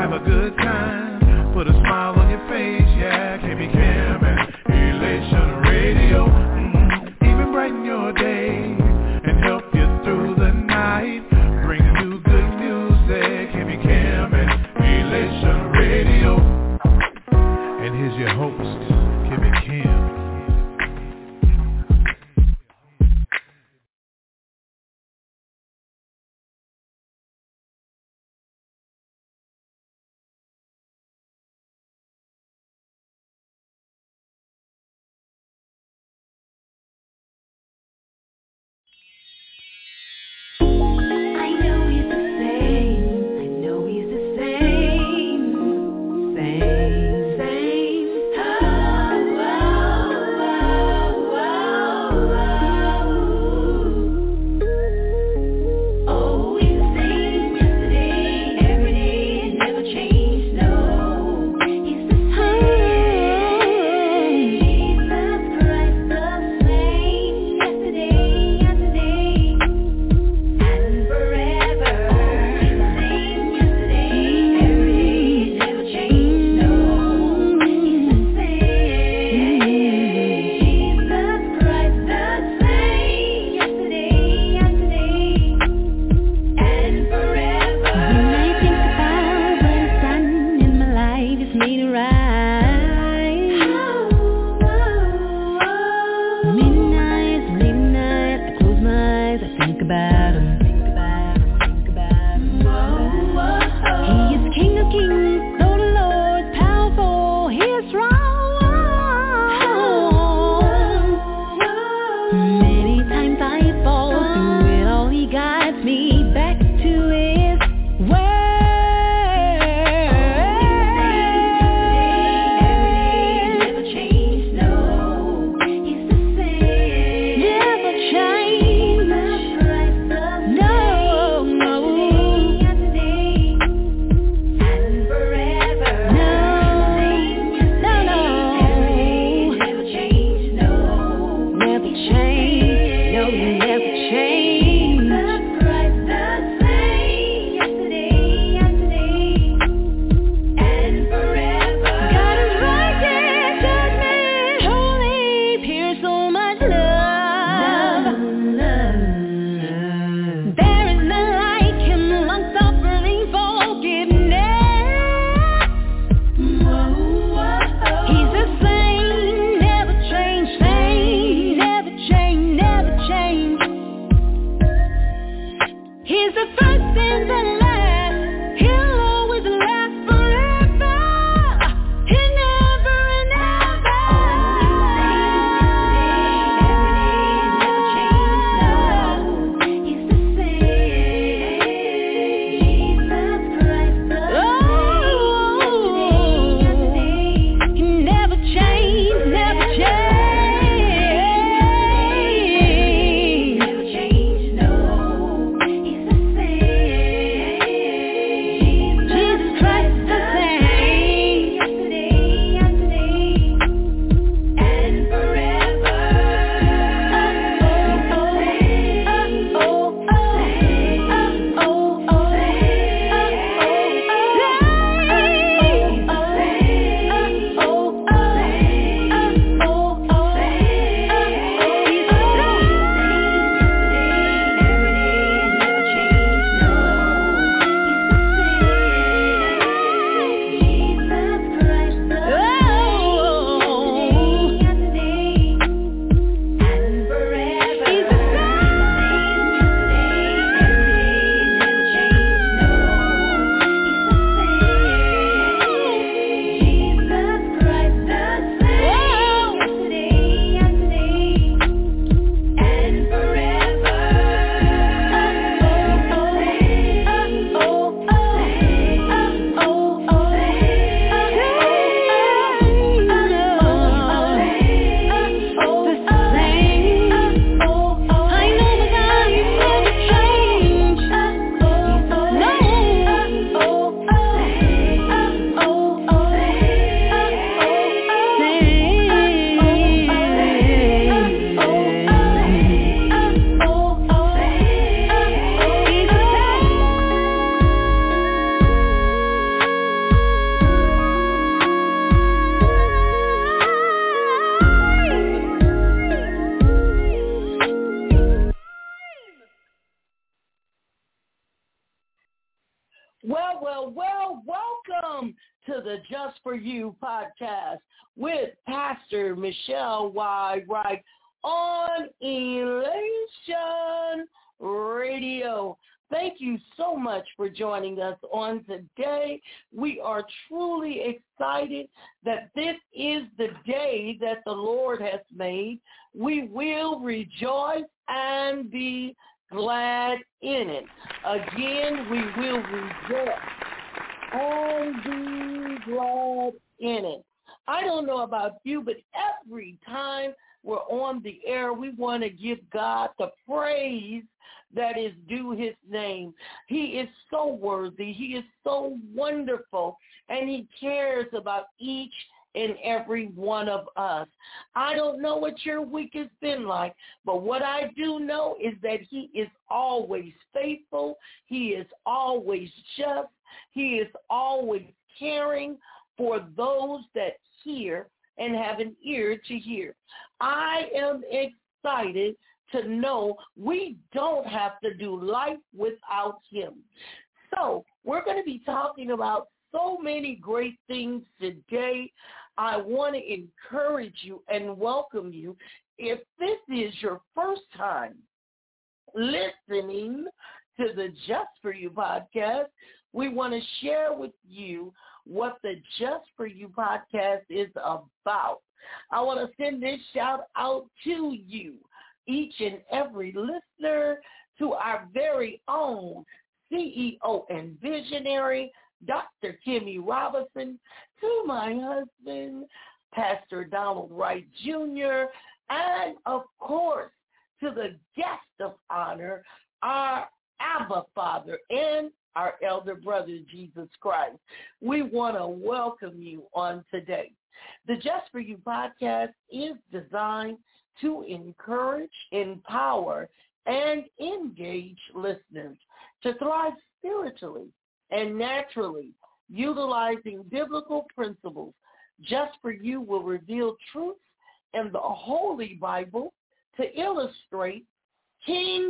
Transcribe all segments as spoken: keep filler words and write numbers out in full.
have a good time, put a smile on your face, yeah. K B Cam and Elation Radio, mm-hmm. Even brighten your day and help you through the night. Bring you good music, K B Cam and Elation Radio. And here's your host, K B Cam. well, well, welcome to the Just For You podcast with Pastor Michelle Y. Wright on Elation Radio. Thank you so much for joining us on today. We are truly excited that this is the day that the Lord has made. We will rejoice and be glad in it. Again, we will rejoice and be glad in it. I don't know about you, but every time we're on the air, we want to give God the praise that is due his name. He is so worthy. He is so wonderful, and he cares about each and every one of us. I don't know what your week has been like, but what I do know is that he is always faithful. He is always just. He is always caring for those that hear and have an ear to hear. I am excited to know we don't have to do life without him. So we're going to be talking about so many great things today. I want to encourage you and welcome you. If this is your first time listening to the Just For You podcast, we want to share with you what the Just For You podcast is about. I want to send this shout out to you, each and every listener, to our very own C E O and visionary, Doctor Kimmy Robinson, to my husband, Pastor Donald Wright Junior, and, of course, to the guest of honor, our Abba Father and our elder brother, Jesus Christ. We want to welcome you on today. The Just For You podcast is designed to encourage, empower, and engage listeners to thrive spiritually and naturally, utilizing biblical principles. Just For You will reveal truths in the Holy Bible to illustrate kingdom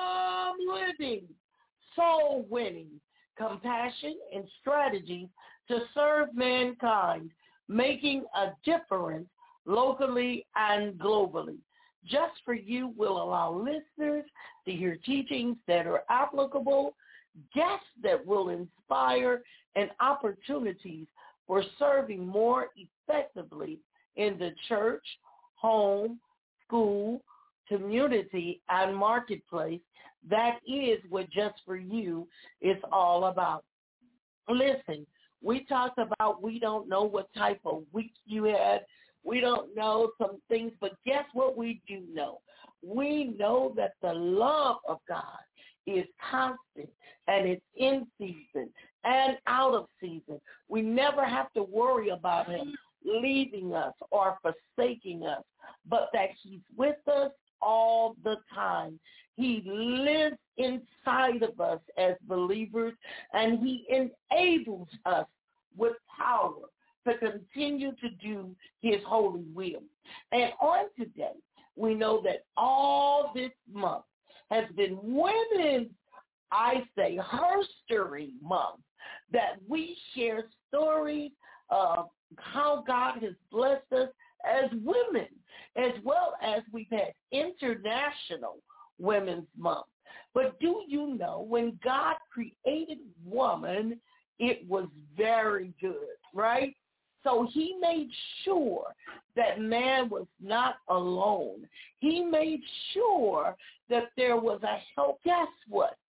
living, soul winning, compassion, and strategies to serve mankind, making a difference locally and globally. Just For You will allow listeners to hear teachings that are applicable, guests that will inspire, and opportunities for serving more effectively in the church, home, school, community, and marketplace. That is what Just For You is all about. Listen, we talked about we don't know what type of week you had. We don't know some things, but guess what we do know? We know that the love of God is constant, and it's in season and out of season. We never have to worry about him leaving us or forsaking us, but that he's with us all the time. He lives inside of us as believers, and he enables us with power to continue to do his holy will. And on today, we know that all this month has been Women's, I say, Herstory Month, that we share stories of how God has blessed us as women, as well as we've had International Women's Month. But do you know, when God created woman, it was very good, right? So he made sure that man was not alone. He made sure that there was a help. Guess what?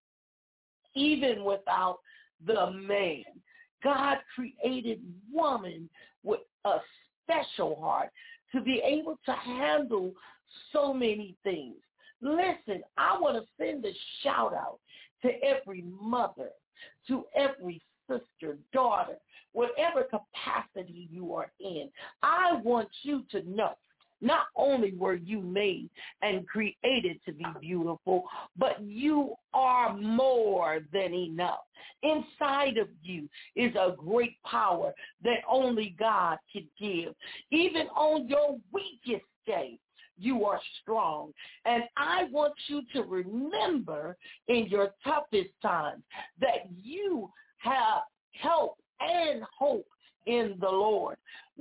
Even without the man, God created woman with a special heart to be able to handle so many things. Listen, I want to send a shout out to every mother, to every sister, daughter, whatever capacity you are in. I want you to know, not only were you made and created to be beautiful, but you are more than enough. Inside of you is a great power that only God can give. Even on your weakest day, you are strong. And I want you to remember in your toughest times that you have help and hope in the Lord.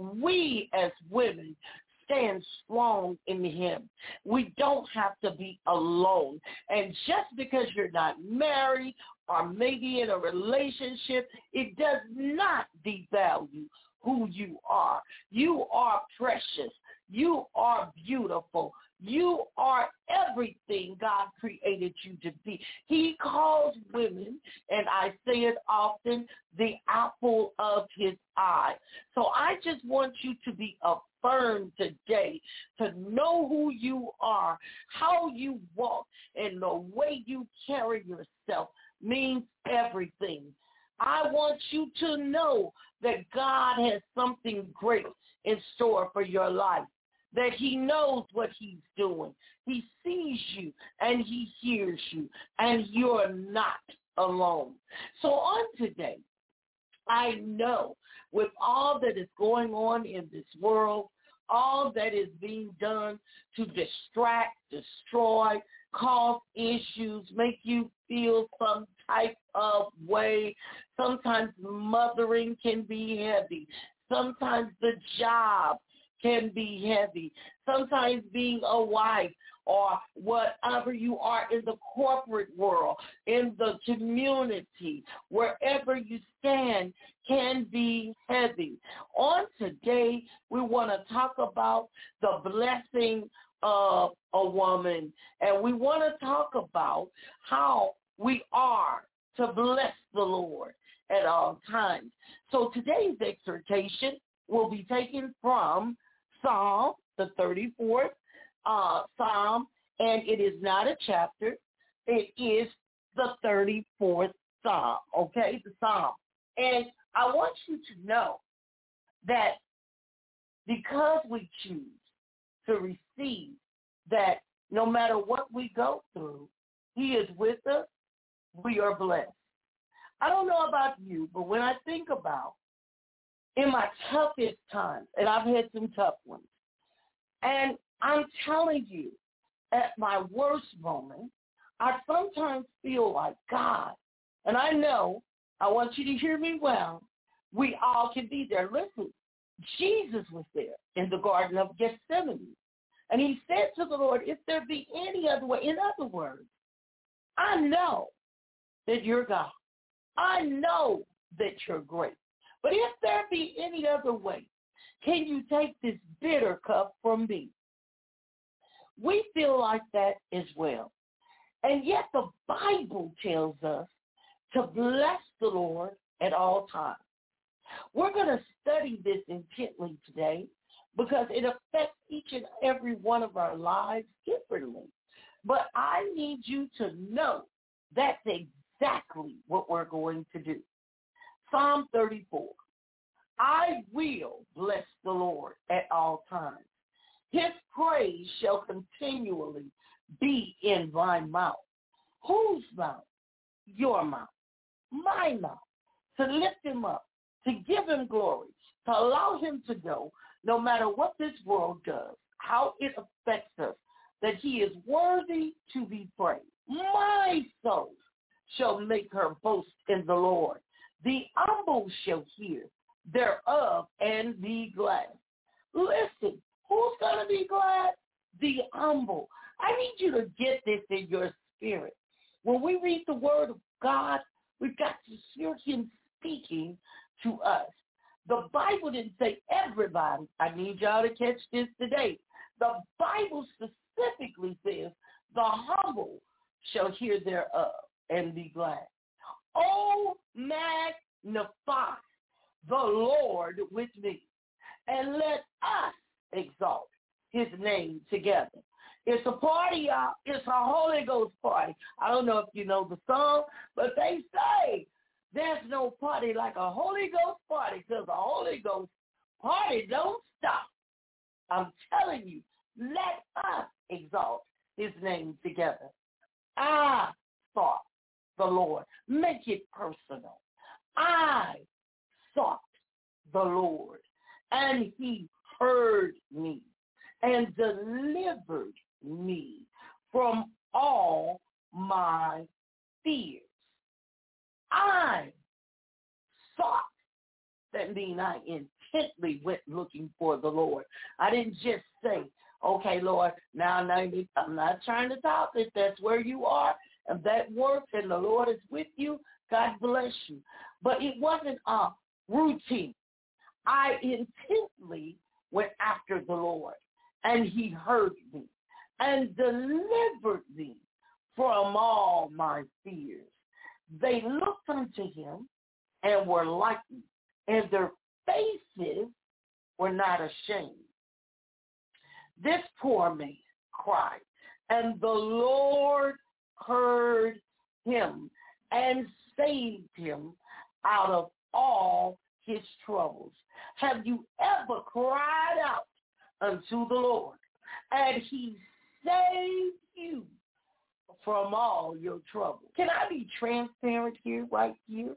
We as women stand strong in him. We don't have to be alone. And just because you're not married or maybe in a relationship, it does not devalue who you are. You are precious. You are beautiful. You are everything God created you to be. He calls women, and I say it often, the apple of his eye. So I just want you to be affirmed today, to know who you are, how you walk, and the way you carry yourself means everything. I want you to know that God has something great in store for your life, that he knows what he's doing. He sees you and he hears you, and you're not alone. So on today, I know with all that is going on in this world, all that is being done to distract, destroy, cause issues, make you feel some type of way. Sometimes mothering can be heavy. Sometimes the job can be heavy. Sometimes being a wife or whatever you are in the corporate world, in the community, wherever you stand, can be heavy. On today, we want to talk about the blessing of a woman, and we want to talk about how we are to bless the Lord at all times. So today's exhortation will be taken from Psalm, the thirty-fourth uh, Psalm, and it is not a chapter. It is the thirty-fourth Psalm, okay, the Psalm. And I want you to know that because we choose to receive that no matter what we go through, he is with us, we are blessed. I don't know about you, but when I think about in my toughest times, and I've had some tough ones, and I'm telling you, at my worst moment, I sometimes feel like God, and I know, I want you to hear me well, we all can be there. Listen, Jesus was there in the Garden of Gethsemane, and he said to the Lord, if there be any other way, in other words, I know that you're God. I know that you're great. But if there be any other way, can you take this bitter cup from me? We feel like that as well. And yet the Bible tells us to bless the Lord at all times. We're going to study this intently today because it affects each and every one of our lives differently. But I need you to know that's exactly what we're going to do. Psalm thirty-four. I will bless the Lord at all times. His praise shall continually be in my mouth. Whose mouth? Your mouth. My mouth. To lift him up, to give him glory, to allow him to know, no matter what this world does, how it affects us, that he is worthy to be praised. My soul shall make her boast in the Lord. The humble shall hear thereof and be glad. Listen, who's going to be glad? The humble. I need you to get this in your spirit. When we read the word of God, we've got to hear him speaking to us. The Bible didn't say everybody. I need y'all to catch this today. The Bible specifically says the humble shall hear thereof and be glad. Oh, magnify the Lord with me, and let us exalt his name together. It's a party, y'all. It's a Holy Ghost party. I don't know if you know the song, but they say there's no party like a Holy Ghost party, because a Holy Ghost party don't stop. I'm telling you, let us exalt his name together. I sought the Lord. Make it personal. I sought the Lord, and he heard me and delivered me from all my fears. I sought, that means I intently went looking for the Lord. I didn't just say, okay, Lord, now, now I'm not trying to talk. If that's where you are and that works and the Lord is with you, God bless you. But it wasn't a routine. I intently went after the Lord, and he heard me and delivered me from all my fears. They looked unto him and were lightened, and their faces were not ashamed. This poor man cried, and the Lord heard him and saved him out of all his troubles. Have you ever cried out unto the Lord, and he saved you from all your troubles? Can I be transparent here, right here?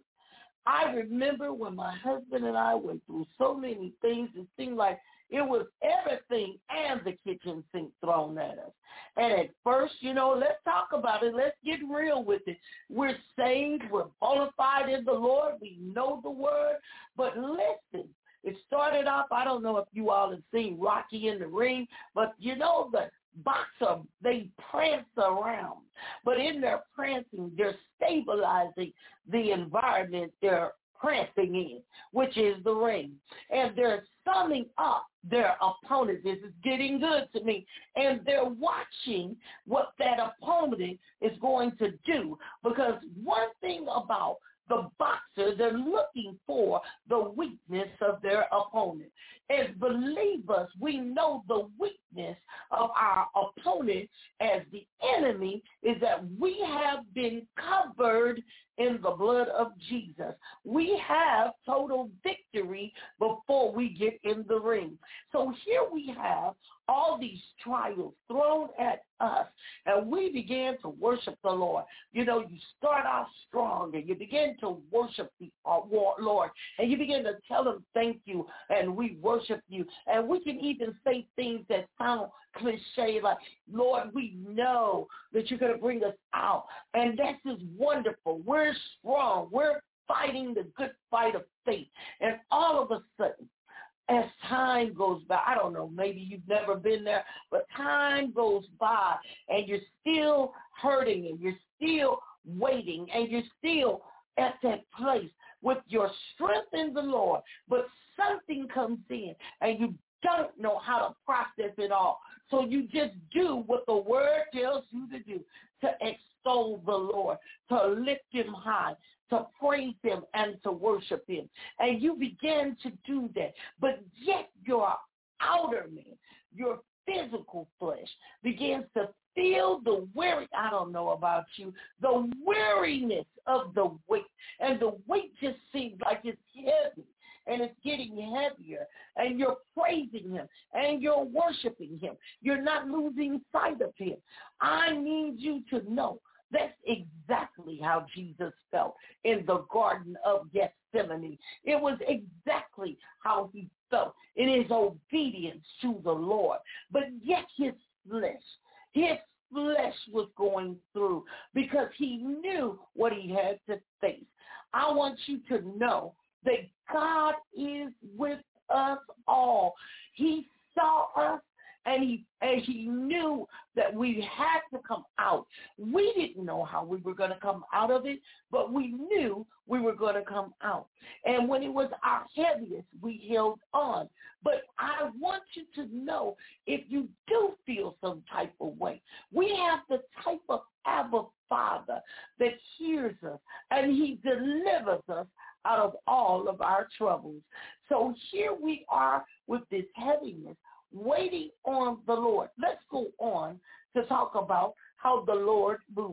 I remember when my husband and I went through so many things, it seemed like it was everything and the kitchen sink thrown at us. And at first, you know, let's talk about it. Let's get real with it. We're saved. We're bona fide in the Lord. We know the word. But listen, it started off, I don't know if you all have seen Rocky in the Ring, but you know the boxer, they prance around. But in their prancing, they're stabilizing the environment they're prancing in, which is the ring. And they're summing up their opponent. This is getting good to me. And they're watching what that opponent is going to do. Because one thing about the boxer, they're looking for the weakness of their opponent. As believers, we know the weakness of our opponent as the enemy is that we have been covered in the blood of Jesus. We have total victory before we get in the ring. So here we have all these trials thrown at us, and we began to worship the Lord. You know, you start off strong, and you begin to worship the uh, Lord, and you begin to tell him thank you, and we worship you. And we can even say things that sound cliche, like, Lord, we know that you're going to bring us out, and this is wonderful. We're strong. We're fighting the good fight of faith, and all of a sudden, as time goes by, I don't know, maybe you've never been there, but time goes by and you're still hurting and you're still waiting and you're still at that place with your strength in the Lord, but something comes in and you don't know how to process it all. So you just do what the word tells you to do, to extol the Lord, to lift him high, to praise him and to worship him. And you begin to do that. But yet your outer man, your physical flesh, begins to feel the weary, I don't know about you, the weariness of the weight. And the weight just seems like it's heavy. And it's getting heavier, and you're praising him, and you're worshiping him. You're not losing sight of him. I need you to know that's exactly how Jesus felt in the Garden of Gethsemane. It was exactly how he felt in his obedience to the Lord. But yet his flesh, his flesh was going through because he knew what he had to face. I want you to know that God is with us all. He saw us, and he, and he knew that we had to come out. We didn't know how we were going to come out of it, but we knew we were going to come out. And when it was our heaviest, we held on. But I want you to know, if you do feel some type of way, we have the type of Abba Father that hears us, and he delivers us out of all of our troubles. So here we are with this heaviness, waiting on the Lord. Let's go on to talk about how the Lord moves.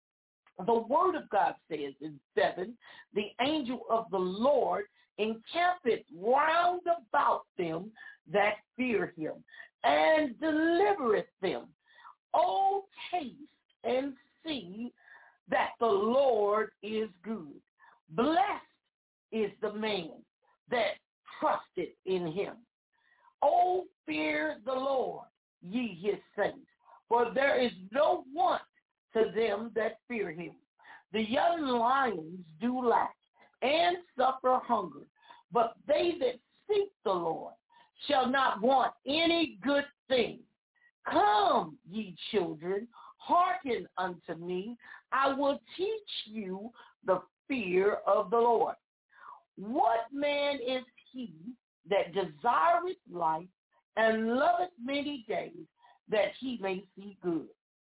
The word of God says in seven, the angel of the Lord encampeth round about them that fear him, and delivereth them. Oh, taste and see that the Lord is good. Blessed is the man that trusted in him. Oh, fear the Lord, ye his saints, for there is no want to them that fear him. The young lions do lack and suffer hunger. But they that seek the Lord shall not want any good thing. Come, ye children, hearken unto me. I will teach you the fear of the Lord. What man is he that desireth life and loveth many days, that he may see good?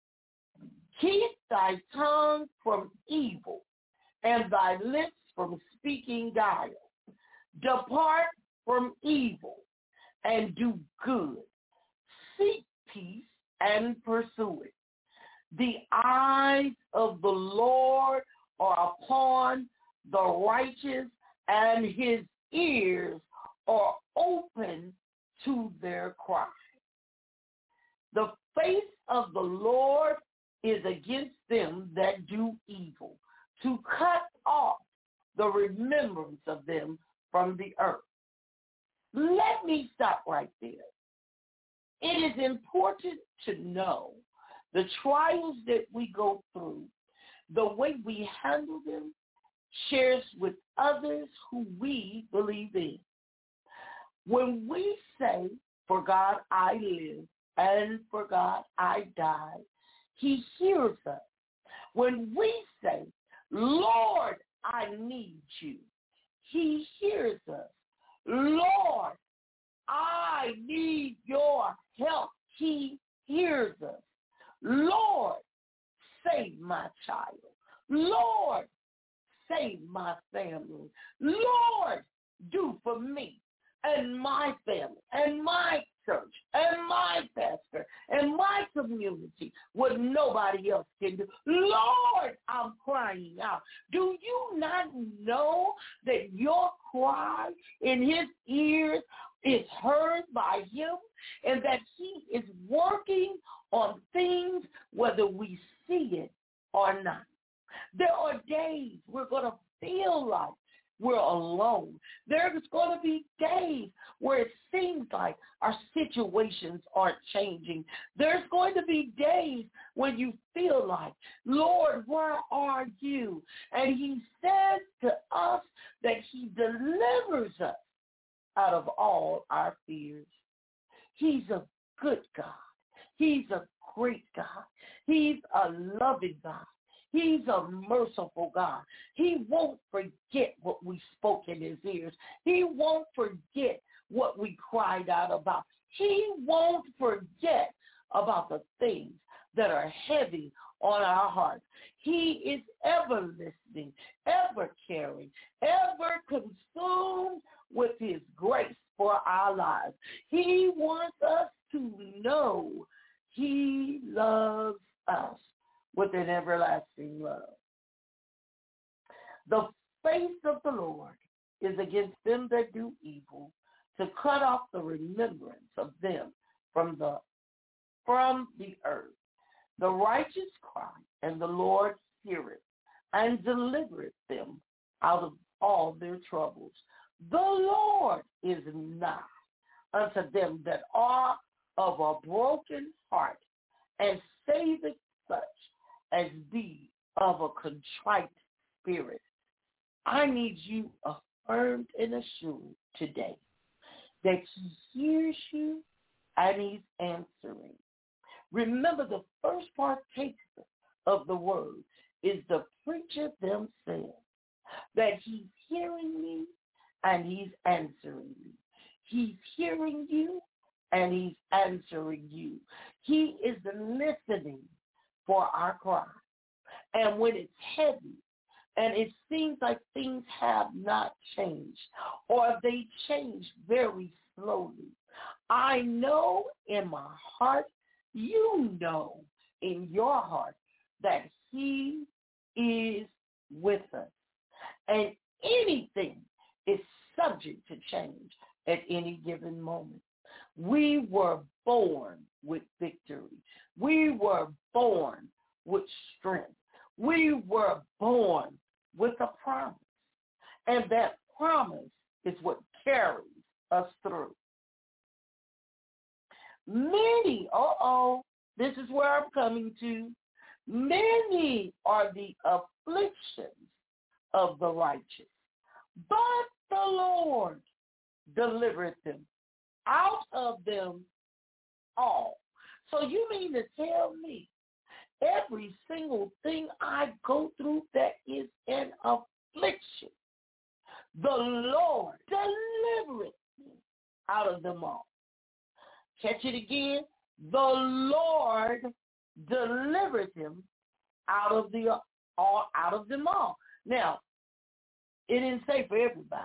Keep thy tongue from evil, and thy lips from speaking guile. Depart from evil, and do good. Seek peace, and pursue it. The eyes of the Lord are upon the righteous, and his ears are open to their cry. The face of the Lord is against them that do evil, to cut off the remembrance of them from the earth. Let me stop right there. It is important to know the trials that we go through, the way we handle them, shares with others who we believe in. When we say, for God I live, and for God I die, he hears us. When we say, Lord, I need you, he hears us. Lord, I need your help. He hears us. Lord, save my child. Lord, save my family. Lord, do for me and my family and my church and my pastor and my community what nobody else can do. Lord, I'm crying out. Do you not know that your cry in his ears is heard by him, and that he is working on things whether we see it or not? There are days we're going to feel like we're alone. There's going to be days where it seems like our situations aren't changing. There's going to be days when you feel like, Lord, where are you? And he says to us that he delivers us out of all our fears. He's a good God. He's a great God. He's a loving God. He's a merciful God. He won't forget what we spoke in his ears. He won't forget what we cried out about. He won't forget about the things that are heavy on our hearts. He is ever listening, ever caring, ever consumed with his grace for our lives. He wants us to know he loves us with an everlasting love. The face of the Lord is against them that do evil, to cut off the remembrance of them from the from the earth. The righteous cry, and the Lord heareth, and delivereth them out of all their troubles. The Lord is nigh unto them that are of a broken heart, and saveth such as be of a contrite spirit. I need you affirmed and assured today that he hears you and he's answering. Remember, the first partaker of the word is the preacher themselves, that he's hearing me and he's answering me. He's hearing you and he's answering you. He is listening for our cry. And when it's heavy and it seems like things have not changed, or they change very slowly, I know in my heart, you know in your heart, that he is with us. And anything is subject to change at any given moment. We were born with victory. We were born with strength. We were born with a promise. And that promise is what carries us through. Many, uh-oh, this is where I'm coming to. Many are the afflictions of the righteous, But the Lord delivereth them out of them all. So you mean to tell me every single thing I go through that is an affliction, the Lord delivereth me out of them all. Catch it again. The Lord delivereth him out of the all out of them all. Now, it didn't say for everybody.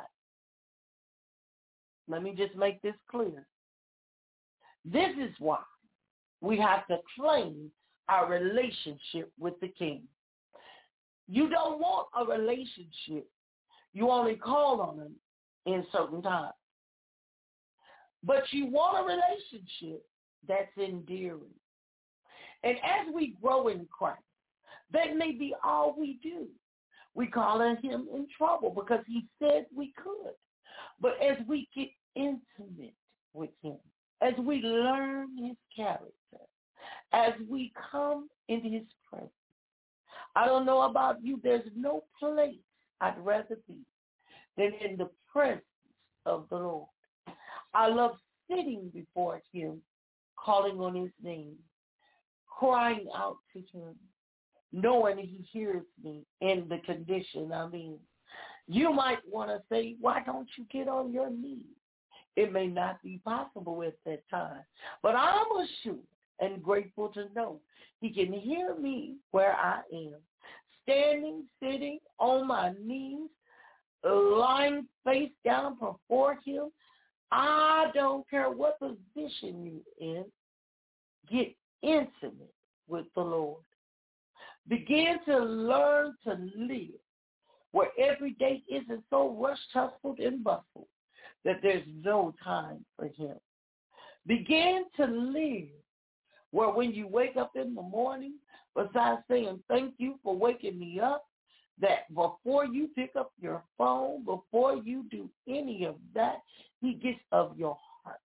Let me just make this clear. This is why we have to claim our relationship with the King. You don't want a relationship. You only call on him in certain times. But you want a relationship that's endearing. And as we grow in Christ, that may be all we do. We call on him in trouble because he said we could. But as we get intimate with him, as we learn his character, as we come into his presence, I don't know about you, there's no place I'd rather be than in the presence of the Lord. I love sitting before him, calling on his name, crying out to him, knowing he hears me in the condition I'm in. You might want to say, why don't you get on your knees? It may not be possible at that time, but I'm assured and grateful to know he can hear me where I am, standing, sitting on my knees, lying face down before him. I don't care what position you're in. Get intimate with the Lord. Begin to learn to live where every day isn't so rushed, hustled, and bustled that there's no time for him. Begin to live where when you wake up in the morning, besides saying thank you for waking me up, that before you pick up your phone, before you do any of that, he gets of your heart.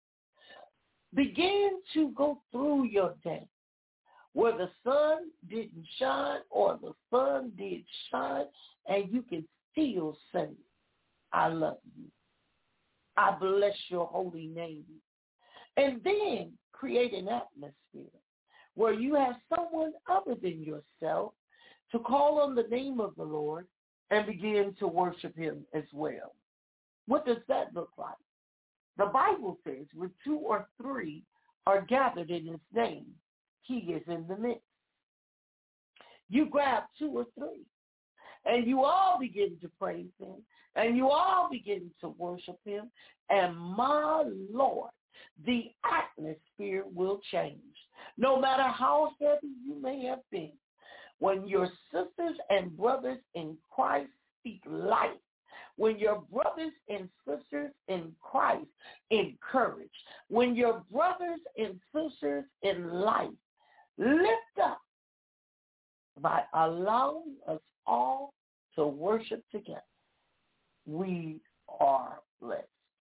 Begin to go through your day where the sun didn't shine or the sun did shine, and you can still say, I love you. I bless your holy name. And then create an atmosphere where you have someone other than yourself to call on the name of the Lord and begin to worship him as well. What does that look like? The Bible says when two or three are gathered in his name, he is in the midst. You grab two or three, and you all begin to praise him, and you all begin to worship him, and my Lord, the atmosphere will change. No matter how heavy you may have been, when your sisters and brothers in Christ speak life, when your brothers and sisters in Christ encourage, when your brothers and sisters in life lift up by allowing us all to worship together, we are blessed.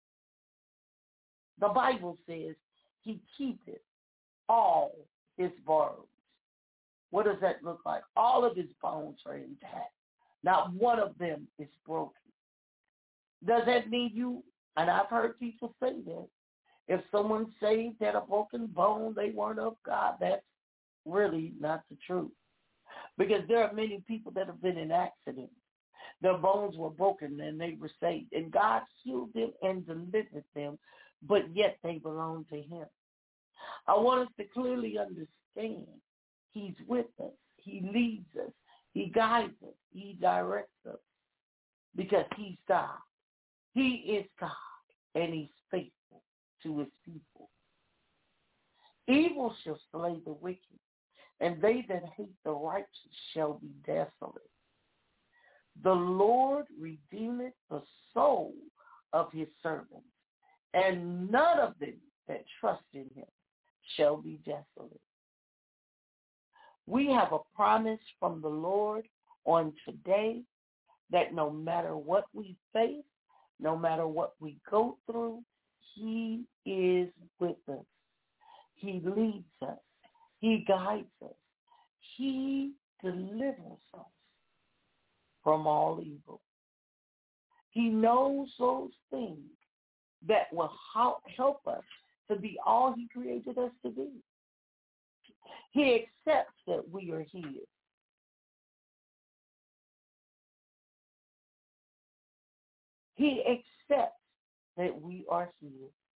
The Bible says he keepeth all his bones. What does that look like? All of his bones are intact. Not one of them is broken. Does that mean you, and I've heard people say that, if someone saved had a broken bone, they weren't of God. That's really not the truth. Because there are many people that have been in accidents. Their bones were broken and they were saved. And God healed them and delivered them, but yet they belong to him. I want us to clearly understand he's with us. He leads us. He guides us. He directs us because he's God. He is God, and he's faithful to his people. Evil shall slay the wicked, and they that hate the righteous shall be desolate. The Lord redeemeth the soul of his servants, and none of them that trust in him shall be desolate. We have a promise from the Lord on today that no matter what we face, no matter what we go through, he is with us. He leads us. He guides us. He delivers us from all evil. He knows those things that will help us to be all he created us to be. He accepts that we are his. He accepts that we are his.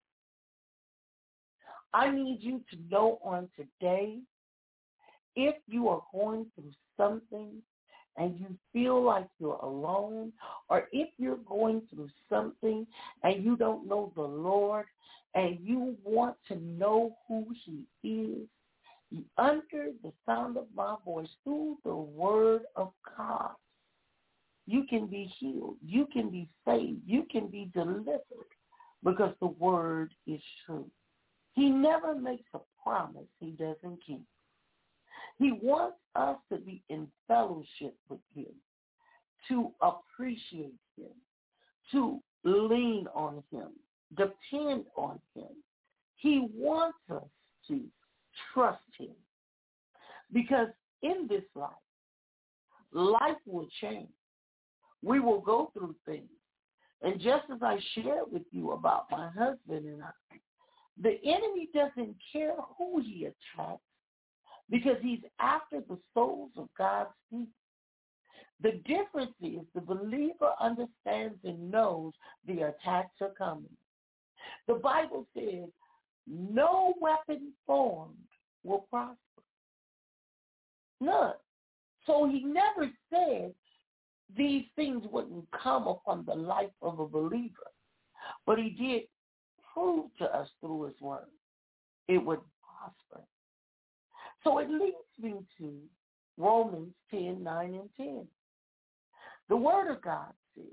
I need you to know on today, if you are going through something and you feel like you're alone, or if you're going through something and you don't know the Lord and you want to know who he is, under the sound of my voice, through the word of God, you can be healed. You can be saved. You can be delivered because the word is true. He never makes a promise he doesn't keep. He wants us to be in fellowship with him, to appreciate him, to lean on him, depend on him. He wants us to trust him because in this life, life will change. We will go through things. And just as I shared with you about my husband and I, the enemy doesn't care who he attacks because he's after the souls of God's people. The difference is the believer understands and knows the attacks are coming. The Bible says no weapon formed will prosper. None. So he never said these things wouldn't come upon the life of a believer. But he did prove to us through his word it would prosper. So it leads me to Romans ten, nine, and ten. The word of God says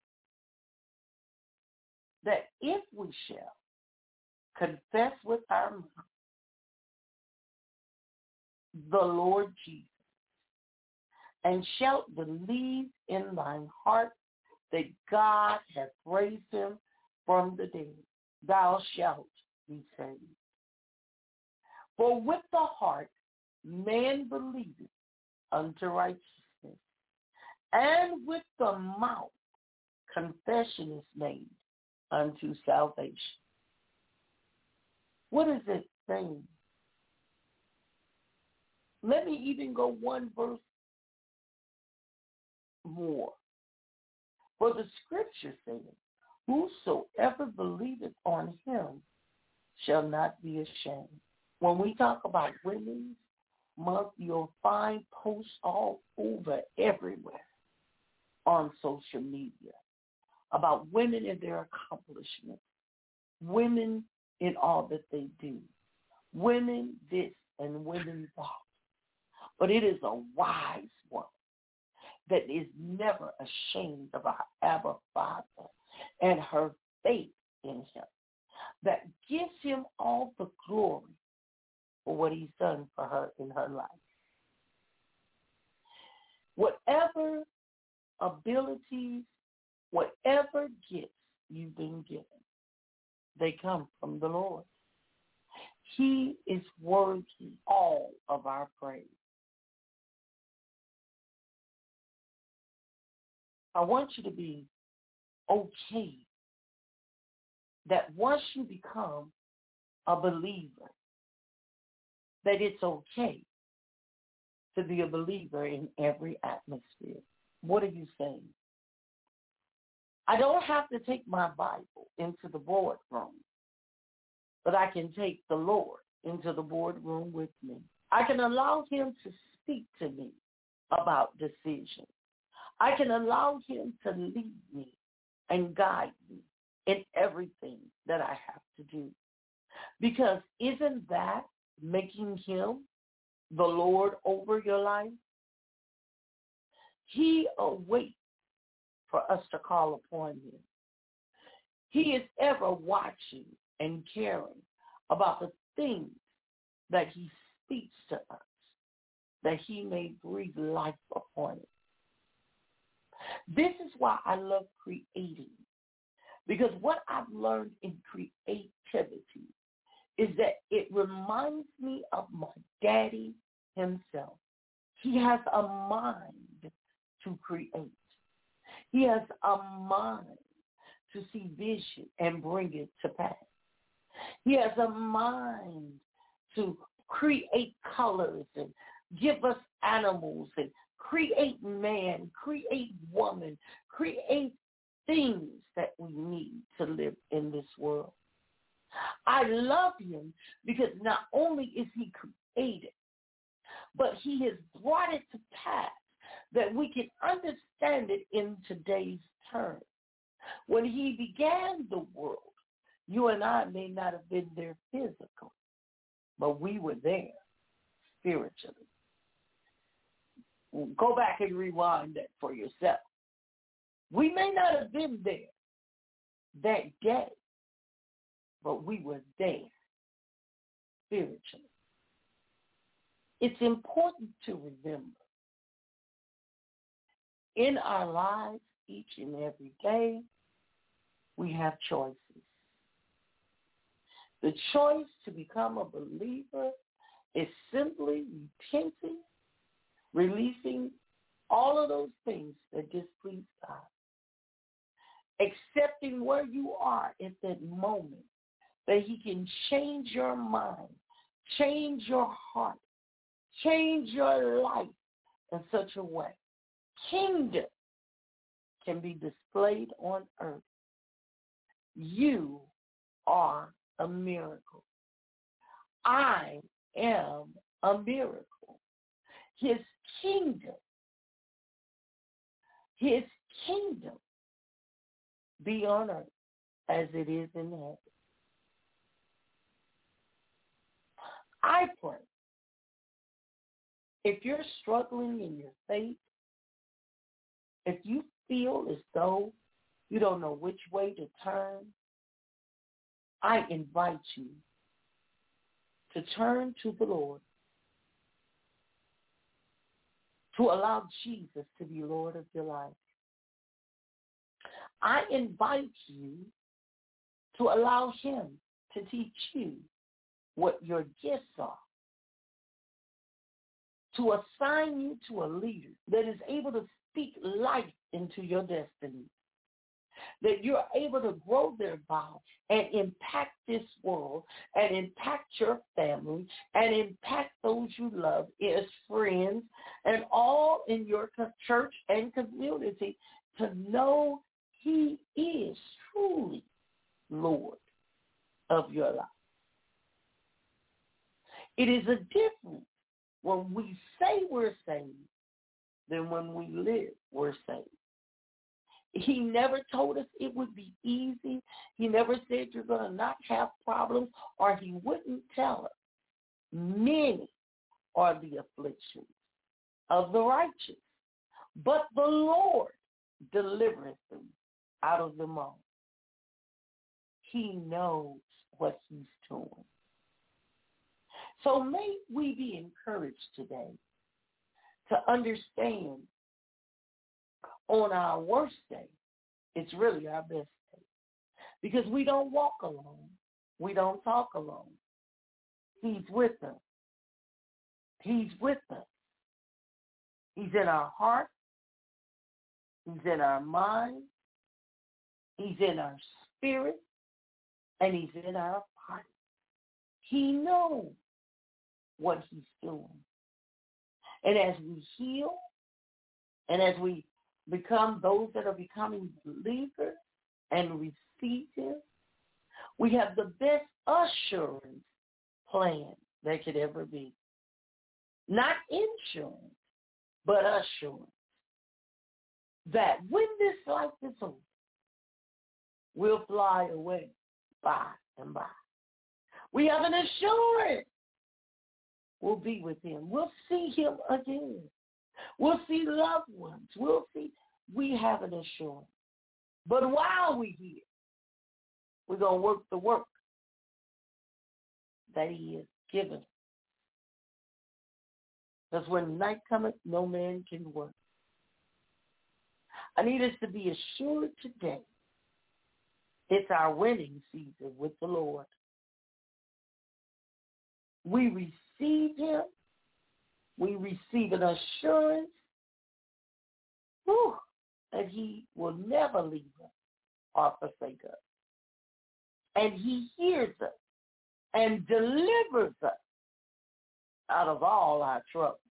that if we shall confess with our mouth the Lord Jesus, and shalt believe in thine heart that God hath raised him from the dead, thou shalt be saved. For with the heart man believeth unto righteousness, and with the mouth confession is made unto salvation. What is it saying? Let me even go one verse more. For the scripture says, whosoever believeth on him shall not be ashamed. When we talk about Women's Month, you'll find posts all over everywhere on social media about women and their accomplishments, women in all that they do, women this and women that. But it is a wise one that is never ashamed of our Abba Father and her faith in him, that gives him all the glory for what he's done for her in her life. Whatever abilities, whatever gifts you've been given, they come from the Lord. He is worthy all of our praise. I want you to be okay that once you become a believer, that it's okay to be a believer in every atmosphere. What are you saying? I don't have to take my Bible into the boardroom, but I can take the Lord into the boardroom with me. I can allow him to speak to me about decisions. I can allow him to lead me and guide me in everything that I have to do. Because isn't that making him the Lord over your life? He awaits for us to call upon him. He is ever watching and caring about the things that he speaks to us, that he may breathe life upon it. This is why I love creating, because what I've learned in creativity is that it reminds me of my daddy himself. He has a mind to create. He has a mind to see vision and bring it to pass. He has a mind to create colors and give us animals and create man, create woman, create things that we need to live in this world. I love him because not only is he created, but he has brought it to pass that we can understand it in today's terms. When he began the world, you and I may not have been there physically, but we were there spiritually. Go back and rewind that for yourself. We may not have been there that day, but we were there spiritually. It's important to remember in our lives each and every day, we have choices. The choice to become a believer is simply repenting, releasing all of those things that displease God, accepting where you are at that moment, that he can change your mind, change your heart, change your life in such a way. Kingdom can be displayed on earth. You are a miracle. I am a miracle. His kingdom, his kingdom be on earth as it is in heaven. I pray, if you're struggling in your faith, if you feel as though you don't know which way to turn, I invite you to turn to the Lord, to allow Jesus to be Lord of your life. I invite you to allow him to teach you what your gifts are, to assign you to a leader that is able to speak life into your destiny, that you're able to grow thereby and impact this world and impact your family and impact those you love as friends and all in your church and community to know he is truly Lord of your life. It is a difference when we say we're saved than when we live we're saved. He never told us it would be easy. He never said you're going to not have problems, or he wouldn't tell us. Many are the afflictions of the righteous, but the Lord delivereth them out of them all. He knows what he's doing. So may we be encouraged today to understand on our worst day, it's really our best day. Because we don't walk alone. We don't talk alone. He's with us. He's with us. He's in our heart. He's in our mind. He's in our spirit. And he's in our body. He knows what he's doing. And as we heal, and as we become those that are becoming believers and receive him, we have the best assurance plan there could ever be. Not insurance, but assurance that when this life is over, we'll fly away by and by. We have an assurance we'll be with him. We'll see him again. We'll see loved ones. We'll see. We have an assurance. But while we're here, we're going to work the work that he has given. Because when night cometh, no man can work. I need us to be assured today it's our winning season with the Lord. We receive him. We receive an assurance. Whew, that he will never leave us or forsake us. And he hears us and delivers us out of all our troubles.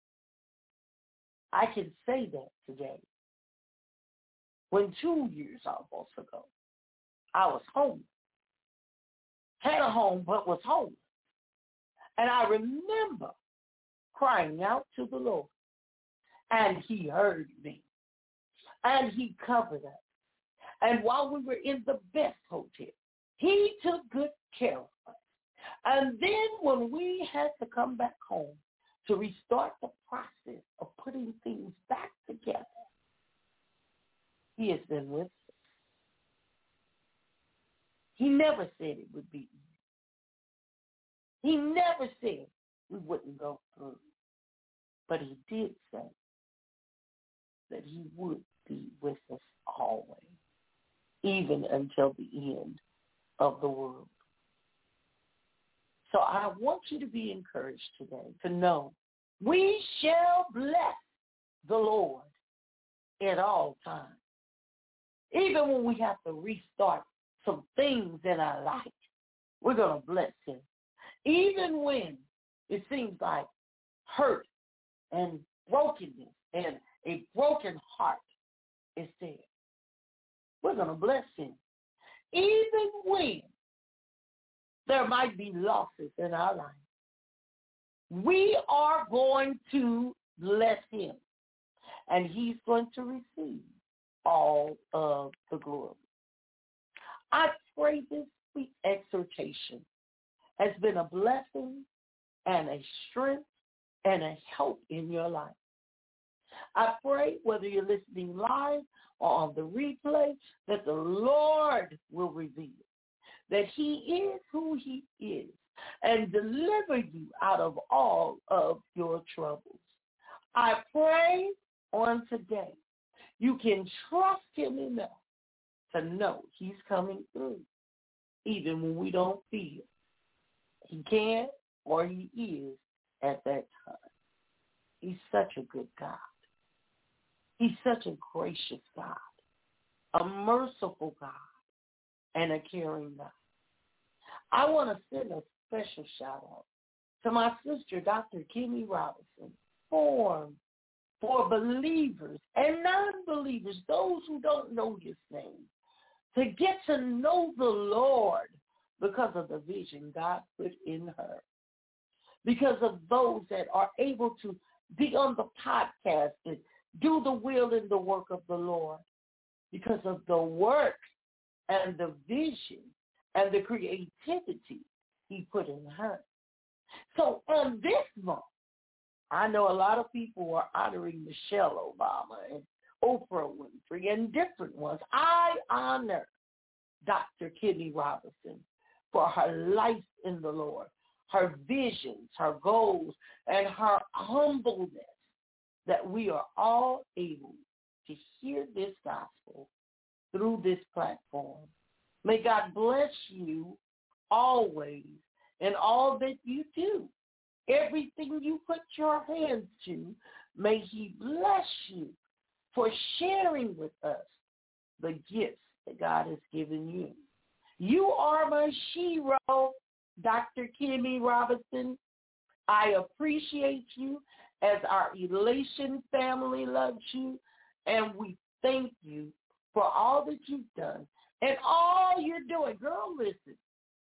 I can say that today. When two years almost ago, I was homeless. Had a home, but was homeless. And I remember crying out to the Lord. And he heard me. And he covered us. And while we were in the best hotel, he took good care of us. And then when we had to come back home to restart the process of putting things back together, he has been with us. He never said it would be easy. He never said we wouldn't go through. But he did say that he would be with us always, even until the end of the world. So I want you to be encouraged today to know we shall bless the Lord at all times. Even when we have to restart some things in our life, we're going to bless him. Even when it seems like hurt and brokenness and a broken heart is there, we're going to bless him. Even when there might be losses in our life, we are going to bless him. And he's going to receive all of the glory. I pray this week's exhortation has been a blessing and a strength and a help in your life. I pray whether you're listening live or on the replay that the Lord will reveal that he is who he is and deliver you out of all of your troubles. I pray on today you can trust him enough to know he's coming through, even when we don't feel he can or he is at that time. He's such a good God. He's such a gracious God, a merciful God, and a caring God. I want to send a special shout out to my sister, Doctor Kimmy Robinson, for, for believers and non-believers, those who don't know his name, to get to know the Lord because of the vision God put in her, because of those that are able to be on the podcast and do the will and the work of the Lord, because of the work and the vision and the creativity he put in her. So on this month, I know a lot of people are honoring Michelle Obama and Oprah Winfrey and different ones. I honor Doctor Kimmy Robinson for her life in the Lord, her visions, her goals, and her humbleness, that we are all able to hear this gospel through this platform. May God bless you always in all that you do. Everything you put your hands to, may he bless you for sharing with us the gifts that God has given you. You are my shero, Doctor Kimmy Robinson. I appreciate you as our Elation family loves you, and we thank you for all that you've done and all you're doing. Girl, listen,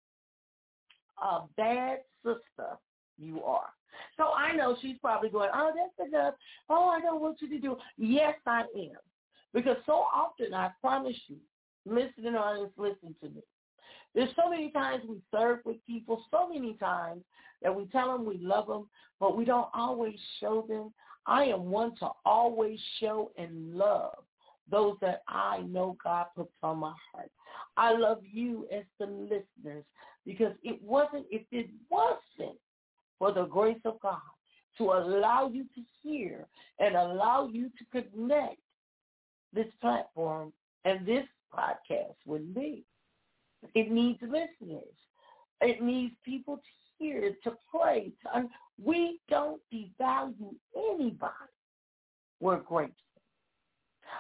a bad sister you are. So I know she's probably going, oh, that's enough. Oh, I don't want you to do. Yes, I am. Because so often, I promise you, listening audience, listen to me. There's so many times we serve with people, so many times that we tell them we love them, but we don't always show them. I am one to always show and love those that I know God puts on my heart. I love you as the listeners, because it wasn't, if it wasn't for the grace of God to allow you to hear and allow you to connect, this platform and this podcast with me. It needs listeners. It needs people to hear, to pray. To, we don't devalue anybody. We're grateful.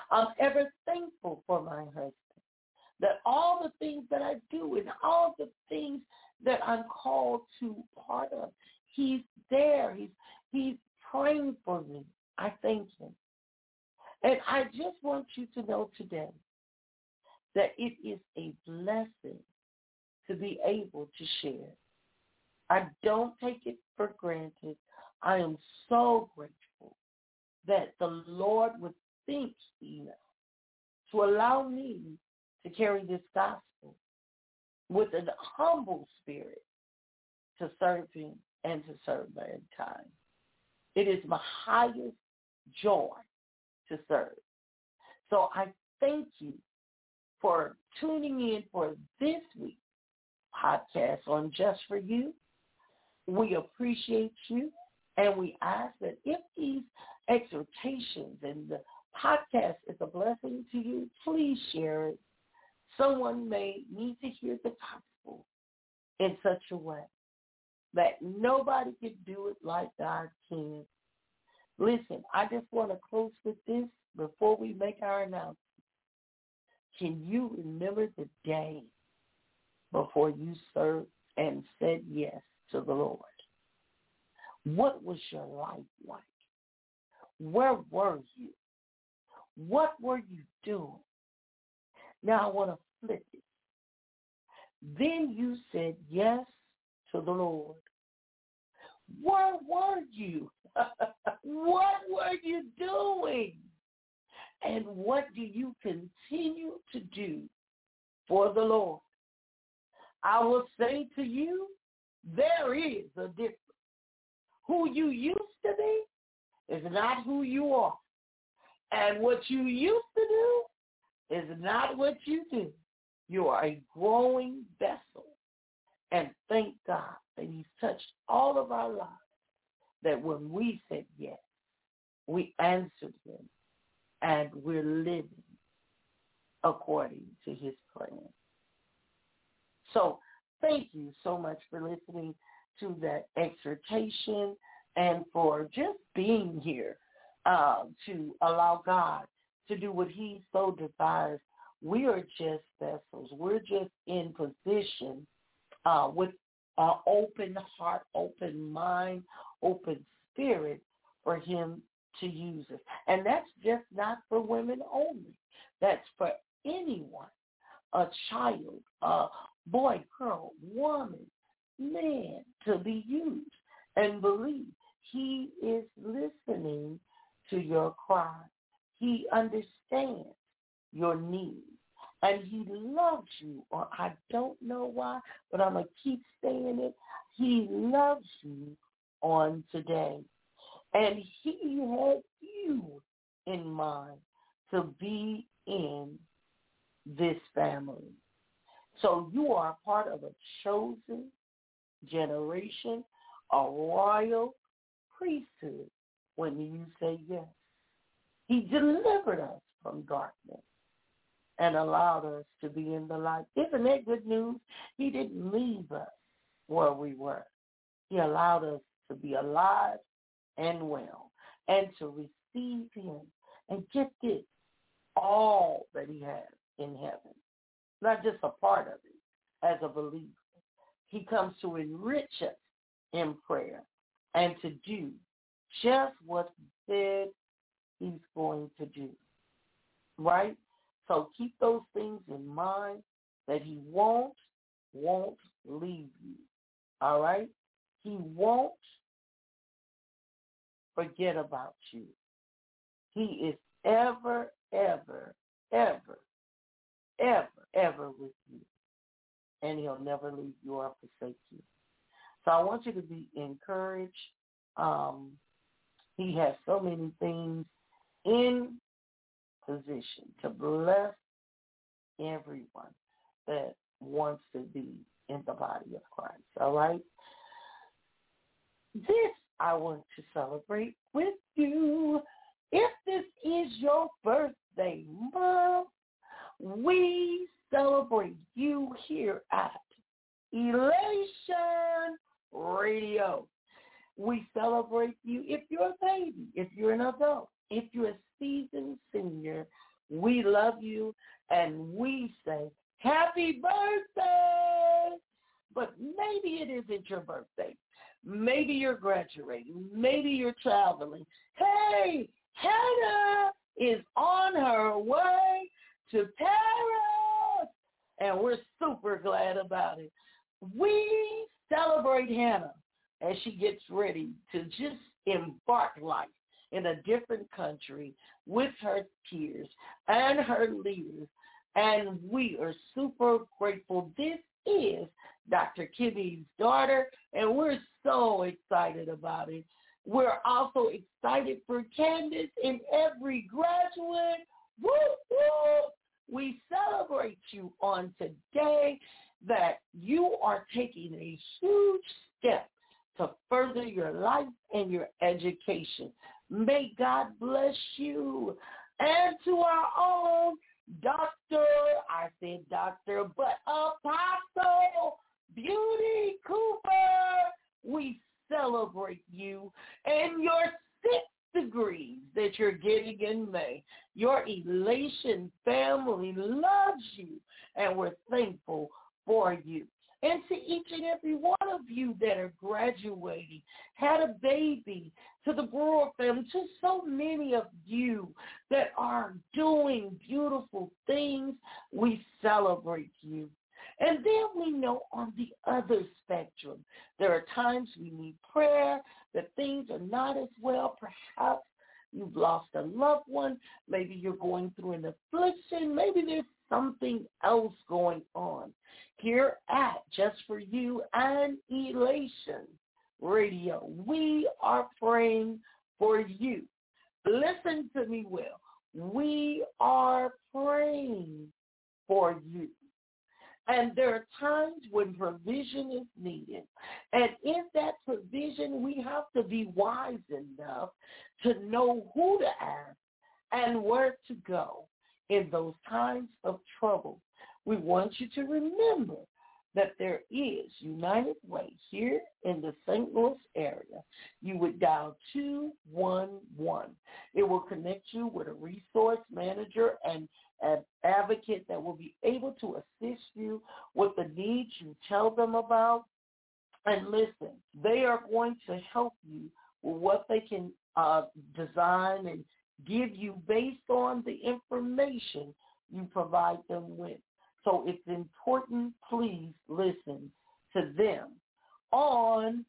I'm ever thankful for my husband. That all the things that I do and all the things that I'm called to part of, he's there. He's, he's praying for me. I thank him. And I just want you to know today that it is a blessing to be able to share. I don't take it for granted. I am so grateful that the Lord would think enough to allow me to carry this gospel with an humble spirit to serve him and to serve mankind. It is my highest joy to serve. So I thank you for tuning in for this week's podcast on Just For You. We appreciate you, and we ask that if these exhortations and the podcast is a blessing to you, please share it. Someone may need to hear the gospel in such a way that nobody can do it like God can. Listen, I just want to close with this before we make our announcement. Can you remember the day before you served and said yes to the Lord? What was your life like? Where were you? What were you doing? Now I want to flip it. Then you said yes to the Lord. Where were you? What were you doing? And what do you continue to do for the Lord? I will say to you, there is a difference. Who you used to be is not who you are. And what you used to do is not what you do. You are a growing vessel. And thank God that he's touched all of our lives, that when we said yes, we answered him, and we're living according to his plan. So thank you so much for listening to that exhortation and for just being here uh, to allow God to do what he so desires. We are just vessels. We're just in position uh, with an open heart, open mind, open spirit for him to use us. And that's just not for women only. That's for anyone, a child, a boy, girl, woman, man, to be used. And believe he is listening to your cry. He understands your needs. And he loves you, or I don't know why, but I'm going to keep saying it. He loves you on today. And he had you in mind to be in this family. So you are a part of a chosen generation, a royal priesthood when you say yes. He delivered us from darkness and allowed us to be in the light. Isn't that good news? He didn't leave us where we were. He allowed us to be alive and well and to receive him and get this, all that he has in heaven, not just a part of it as a believer. He comes to enrich us in prayer and to do just what he said he's going to do, right? So keep those things in mind, that he won't, won't leave you, all right? He won't forget about you. He is ever, ever, ever, ever, ever with you, and he'll never leave you or forsake you. So I want you to be encouraged. Um, he has so many things in position to bless everyone that wants to be in the body of Christ, all right? This I want to celebrate with you. If this is your birthday month, we celebrate you here at Elation Radio. We celebrate you if you're a baby, if you're an adult, if you're a seasoned senior. We love you, and we say, happy birthday! But maybe it isn't your birthday. Maybe you're graduating. Maybe you're traveling. Hey, Hannah is on her way to Paris, and we're super glad about it. We celebrate Hannah as she gets ready to just embark life in a different country with her peers and her leaders, and we are super grateful. This is Doctor Kimmy's daughter, and we're so excited about it. We're also excited for Candace and every graduate. Woo, woo. We celebrate you on today that you are taking a huge step to further your life and your education. May God bless you. And to our own Doctor, I said doctor, but Apostle Beauty Cooper, we celebrate you and your six degrees that you're getting in May. Your Elation family loves you, and we're thankful for you. And to each and every one of you that are graduating, had a baby, to the Brewer family, to so many of you that are doing beautiful things, we celebrate you. And then we know on the other spectrum, there are times we need prayer, that things are not as well. Perhaps you've lost a loved one. Maybe you're going through an affliction. Maybe there's something else going on. Here at Just For You and Elation Radio, we are praying for you. Listen to me well. We are praying for you. And there are times when provision is needed. And in that provision, we have to be wise enough to know who to ask and where to go in those times of trouble. We want you to remember that there is United Way here in the Saint Louis area. You would dial two one one. It will connect you with a resource manager and an advocate that will be able to assist you with the needs you tell them about. And listen, they are going to help you with what they can uh, design and give you based on the information you provide them with. So it's important, please listen to them on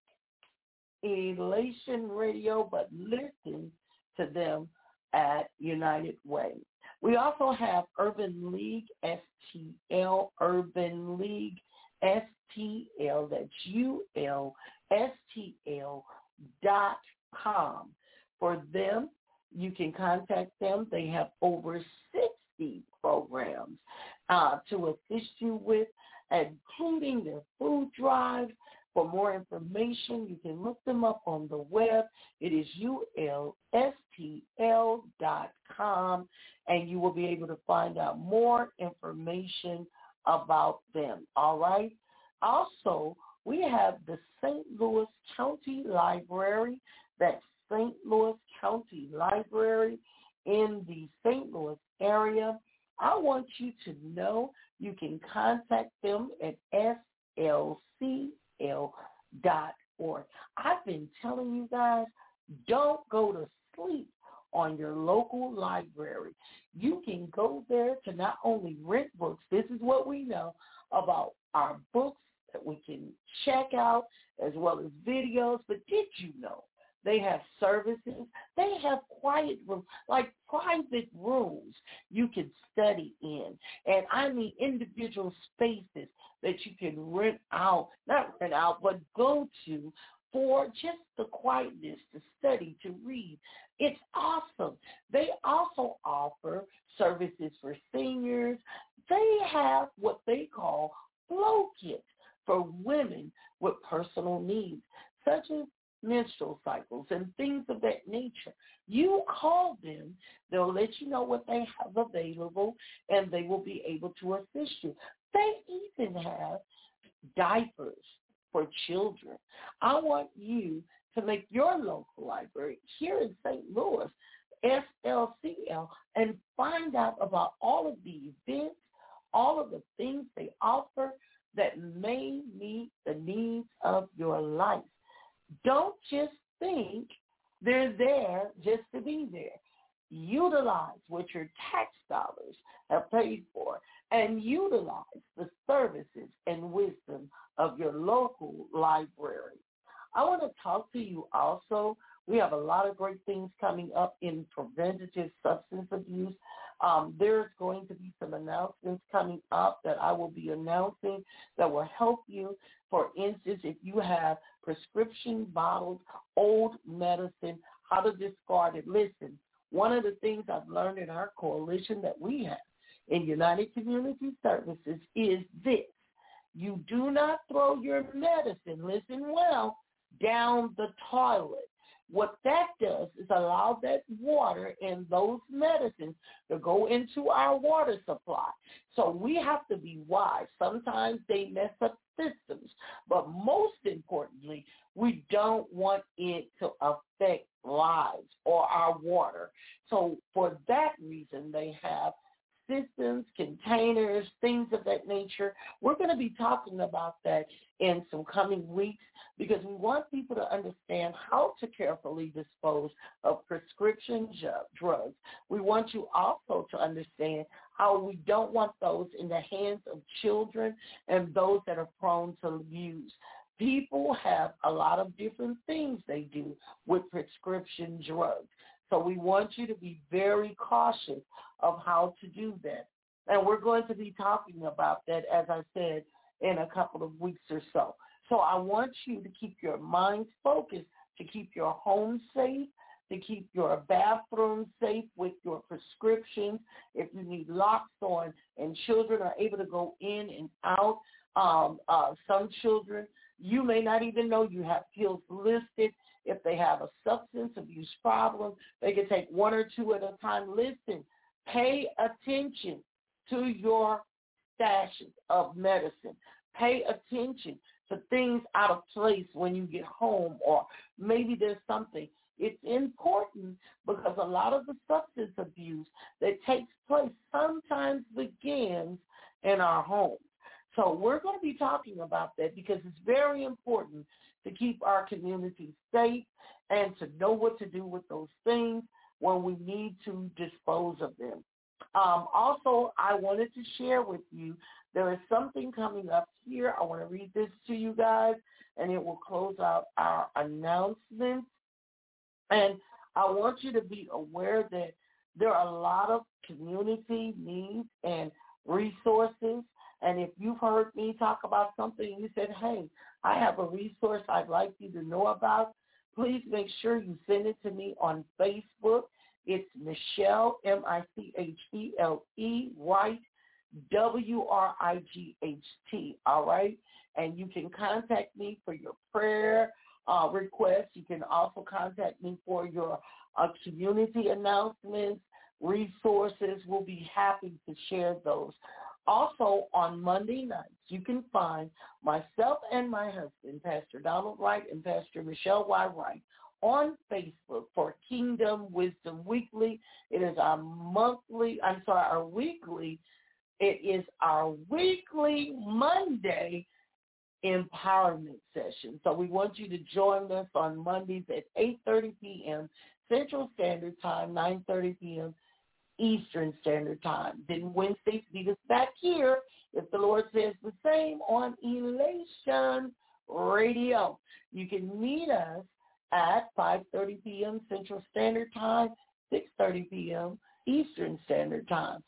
Elation Radio, but listen to them at United Way. We also have Urban League S T L, Urban League S T L, that's U L S T L dot com. For them, you can contact them. They have over sixty programs uh, to assist you with, including their food drive. For more information, you can look them up on the web. It is U L S T L dot com, and you will be able to find out more information about them, all right? Also, we have the Saint Louis County Library. That's Saint Louis County Library in the Saint Louis area. I want you to know you can contact them at S L C L dot org. I've been telling you guys, don't go to sleep on your local library. You can go there to not only rent books. This is what we know about our books that we can check out, as well as videos. But did you know they have services? They have quiet rooms, like private rooms you can study in. And I mean individual spaces that you can rent out, not rent out, but go to for just the quietness to study, to read. It's awesome. They also offer services for seniors. They have what they call flow kits for women with personal needs, such as menstrual cycles and things of that nature. You call them, they'll let you know what they have available, and they will be able to assist you. They even have diapers for children. I want you to make your local library here in Saint Louis, S L C L, and find out about all of the events, all of the things they offer that may meet the needs of your life. Don't just think they're there just to be there. Utilize what your tax dollars have paid for and utilize the services and wisdom of your local library. I want to talk to you also. We have a lot of great things coming up in preventative substance abuse. Um, there's going to be some announcements coming up that I will be announcing that will help you. For instance, if you have prescription bottles, old medicine, how to discard it. Listen, one of the things I've learned in our coalition that we have in United Community Services is this. You do not throw your medicine, listen well, down the toilet. What that does is allow that water and those medicines to go into our water supply. So we have to be wise. Sometimes they mess up systems, but most importantly, we don't want it to affect lives or our water. So for that reason, they have systems, containers, things of that nature. We're going to be talking about that in some coming weeks because we want people to understand how to carefully dispose of prescription drugs. We want you also to understand how we don't want those in the hands of children and those that are prone to abuse. People have a lot of different things they do with prescription drugs. So we want you to be very cautious of how to do that. And we're going to be talking about that, as I said, in a couple of weeks or so. So I want you to keep your minds focused, to keep your home safe, to keep your bathroom safe with your prescriptions. If you need locks on and children are able to go in and out, um, uh, some children, you may not even know you have pills listed. If they have a substance abuse problem, they can take one or two at a time. Listen, pay attention to your stashes of medicine. Pay attention to things out of place when you get home, or maybe there's something. It's important because a lot of the substance abuse that takes place sometimes begins in our homes. So we're going to be talking about that because it's very important to keep our community safe and to know what to do with those things when we need to dispose of them. Um, also, I wanted to share with you, there is something coming up here. I want to read this to you guys, and it will close out our announcements. And I want you to be aware that there are a lot of community needs and resources. And if you've heard me talk about something and you said, hey, I have a resource I'd like you to know about, please make sure you send it to me on Facebook. It's Michelle, M I C H E L E, Wright, W R I G H T, all right? And you can contact me for your prayer uh, requests. You can also contact me for your uh, community announcements, resources. We'll be happy to share those. Also, on Monday nights, you can find myself and my husband, Pastor Donald Wright and Pastor Michelle Y. Wright, on Facebook for Kingdom Wisdom Weekly. It is our monthly, I'm sorry, our weekly, it is our weekly Monday empowerment session. So we want you to join us on Mondays at eight thirty p.m. Central Standard Time, nine thirty p.m. Eastern Standard Time. Then Wednesdays, meet us back here, if the Lord says the same, on Elation Radio. You can meet us at five thirty p.m. Central Standard Time, six thirty p.m. Eastern Standard Time.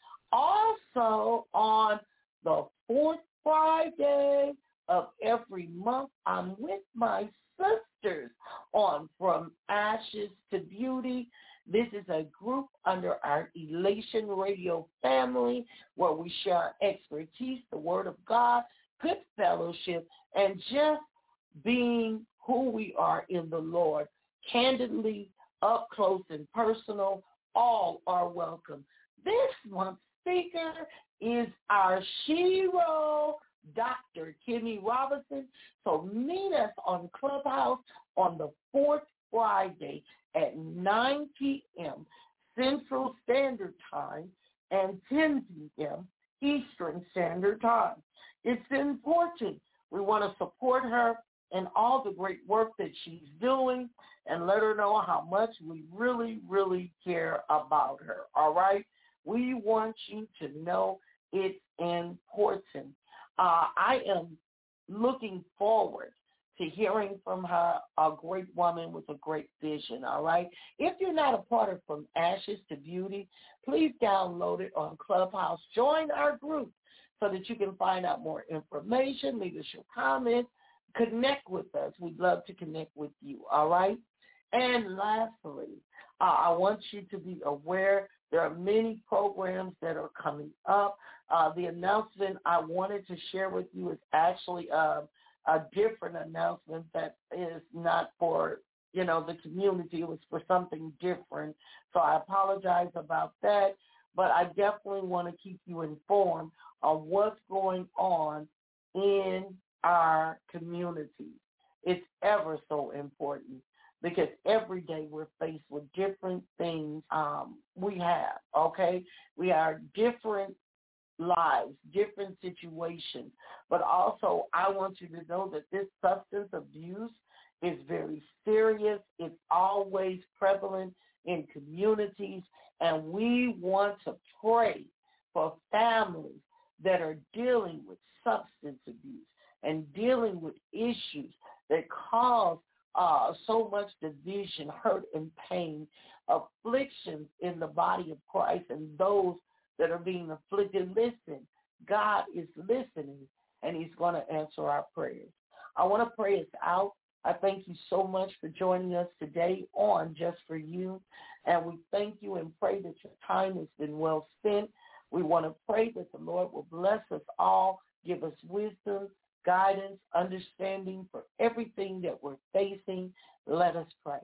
Also, on the fourth Friday of every month, I'm with my sisters on From Ashes to Beauty. This is a group under our Elation Radio family where we share our expertise, the Word of God, good fellowship, and just being who we are in the Lord, candidly, up close and personal. All are welcome. This month's speaker is our Shiro, Doctor Kimmy Robinson. So meet us on Clubhouse on the fourth Friday at nine p.m. Central Standard Time and ten p.m. Eastern Standard Time. It's important. We want to support her in all the great work that she's doing and let her know how much we really, really care about her, all right? We want you to know it's important. Uh, I am looking forward to hearing from her, a great woman with a great vision, all right? If you're not a part of From Ashes to Beauty, please download it on Clubhouse. Join our group so that you can find out more information, leave us your comments, connect with us. We'd love to connect with you, all right? And lastly, uh, I want you to be aware there are many programs that are coming up. Uh, the announcement I wanted to share with you is actually uh, a different announcement that is not for, you know, the community. It was for something different. So I apologize about that, but I definitely want to keep you informed of what's going on in our community. It's ever so important because every day we're faced with different things um, we have, okay? We are different lives, different situations, but also I want you to know that this substance abuse is very serious. It's always prevalent in communities, and we want to pray for families that are dealing with substance abuse and dealing with issues that cause uh, so much division, hurt, and pain, afflictions in the body of Christ and those that are being afflicted. Listen, God is listening, and he's going to answer our prayers. I want to pray us out. I thank you so much for joining us today on Just For You, and we thank you and pray that your time has been well spent. We want to pray that the Lord will bless us all, give us wisdom, guidance, understanding for everything that we're facing. Let us pray.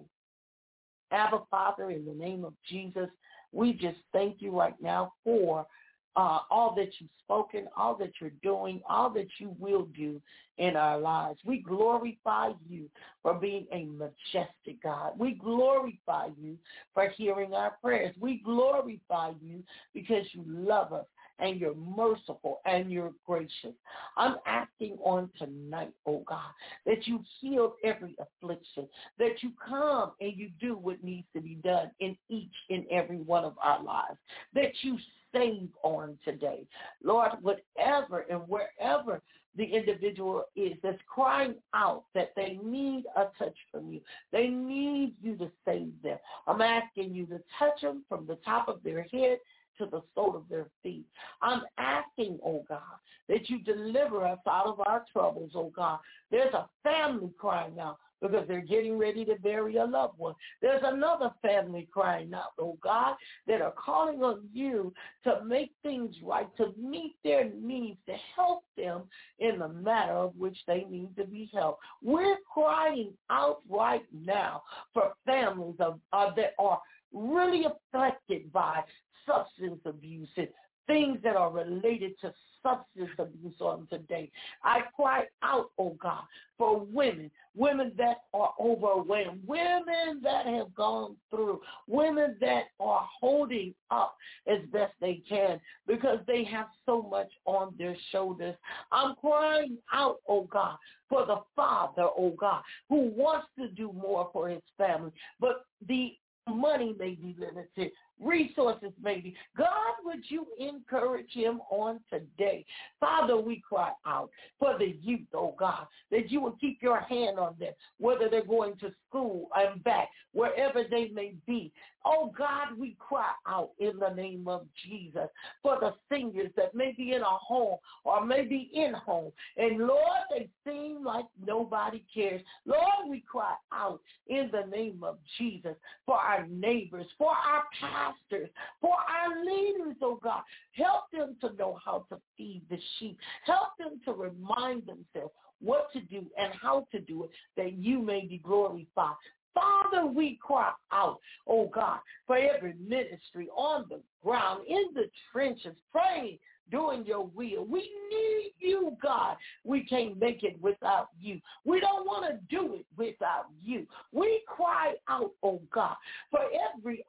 Abba, Father, in the name of Jesus, we just thank you right now for uh, all that you've spoken, all that you're doing, all that you will do in our lives. We glorify you for being a majestic God. We glorify you for hearing our prayers. We glorify you because you love us and you're merciful and you're gracious. I'm asking on tonight, oh God, that you heal every affliction, that you come and you do what needs to be done in each and every one of our lives, that you save on today. Lord, whatever and wherever the individual is that's crying out that they need a touch from you, they need you to save them, I'm asking you to touch them from the top of their head to the sole of their feet. I'm asking, oh God, that you deliver us out of our troubles, oh God. There's a family crying out because they're getting ready to bury a loved one. There's another family crying out, oh God, that are calling on you to make things right, to meet their needs, to help them in the matter of which they need to be helped. We're crying out right now for families of, uh, that are really affected by substance abuse and things that are related to substance abuse on today. I cry out, oh God, for women, women that are overwhelmed, women that have gone through, women that are holding up as best they can because they have so much on their shoulders. I'm crying out, oh God, for the father, oh God, who wants to do more for his family, but the money may be limited, resources may be. God, would you encourage him on today? Father, we cry out for the youth, oh God, that you will keep your hand on them, whether they're going to school and back, wherever they may be. Oh God, we cry out in the name of Jesus for the seniors that may be in a home or maybe in home. And Lord, they seem like nobody cares. Lord, we cry out in the name of Jesus for our neighbors, for our pastors, for our leaders, oh God. Help them to know how to feed the sheep. Help them to remind themselves what to do and how to do it, that you may be glorified. Father, we cry out, oh God, for every ministry on the ground, in the trenches, praying, doing your will. We need you, God. We can't make it without you. We don't want to do it without you. We cry out, oh God, for every unsaved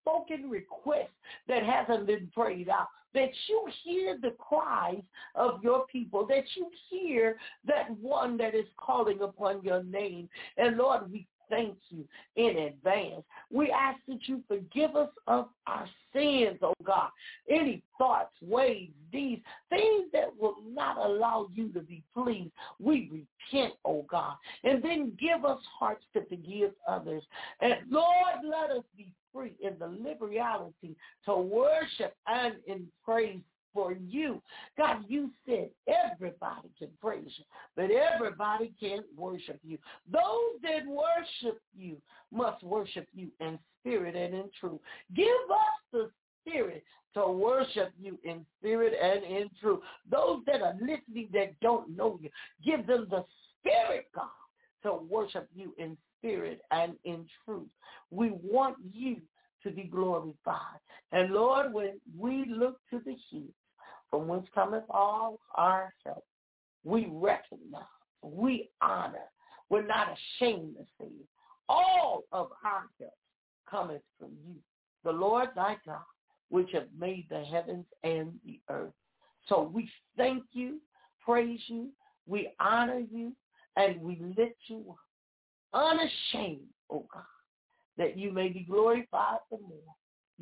unspoken request that hasn't been prayed out, that you hear the cries of your people, that you hear that one that is calling upon your name. And Lord, we thank you in advance. We ask that you forgive us of our sins, oh God. Any thoughts, ways, deeds, things that will not allow you to be pleased, we repent, oh God. And then give us hearts to forgive others. And Lord, let us be free in the liberality to worship and in praise for you. God, you said everybody can praise you, but everybody can't worship you. Those that worship you must worship you in spirit and in truth. Give us the spirit to worship you in spirit and in truth. Those that are listening that don't know you, give them the spirit, God, to worship you in spirit and in truth. We want you to be glorified. And Lord, when we look to the hills, from whence cometh all our help, we recognize, we honor, we're not ashamed to say it. All of our help cometh from you, the Lord thy God, which have made the heavens and the earth. So we thank you, praise you, we honor you, and we lift you up, unashamed, oh God, that you may be glorified the more.